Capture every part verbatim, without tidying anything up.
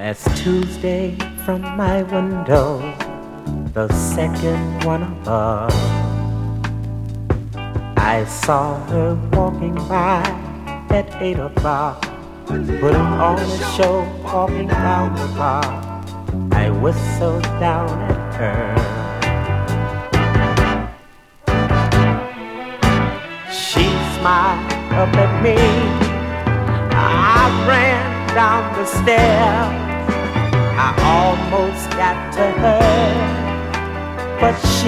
Last Tuesday from my window, the second one above, I saw her walking by at eight o'clock, putting on a show, walking down the park. I whistled down at her. She smiled up at me. I ran down the stairs. I almost got to her, but she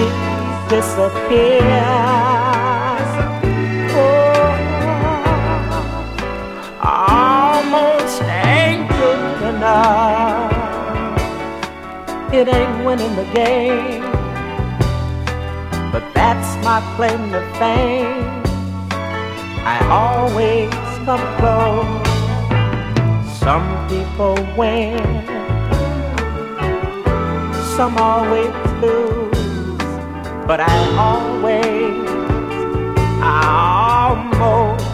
disappeared. Oh, almost ain't good enough. It ain't winning the game, but that's my claim to fame. I always come close. Some people win, some always lose, but I always, I almost